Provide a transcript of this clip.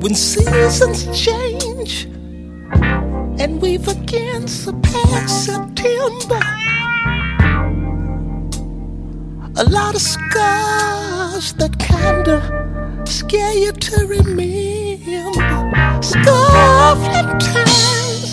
when seasons change and we've again surpassed September. A lot of scars that kinda scare you to remember. Scarlet times